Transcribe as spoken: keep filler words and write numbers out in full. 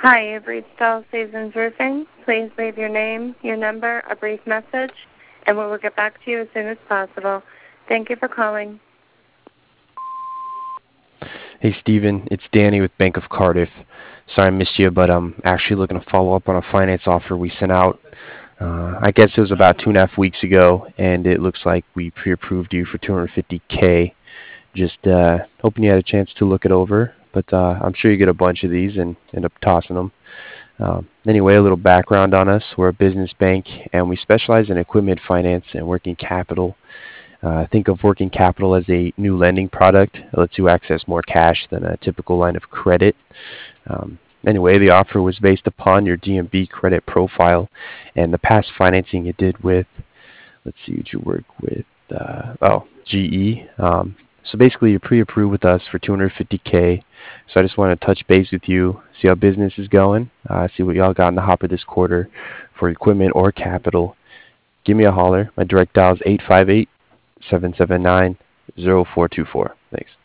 Hi, you've reached All Seasons Roofing. Please leave your name, your number, a brief message, and we will get back to you as soon as possible. Thank you for calling. Hey, Steven, it's Danny with Bank of Cardiff. Sorry I missed you, but I'm actually looking to follow up on a finance offer we sent out. Uh, I guess it was about two and a half weeks ago, and it looks like we pre-approved you for two hundred fifty K. Just uh, hoping you had a chance to look it over, but uh, I'm sure you get a bunch of these and end up tossing them. Um, anyway, a little background on us. We're a business bank, and we specialize in equipment finance and working capital. Uh, think of working capital as a new lending product. It lets you access more cash than a typical line of credit. Um, anyway, the offer was based upon your D M B credit profile and the past financing you did with, let's see, what you work with, uh, oh, G E. Um, so basically, you're pre-approved with us for two hundred fifty K. So I just want to touch base with you, see how business is going, uh, see what y'all got in the hopper this quarter for equipment or capital. Give me a holler. My direct dial is eight five eight, seven seven nine, zero four two four. Thanks.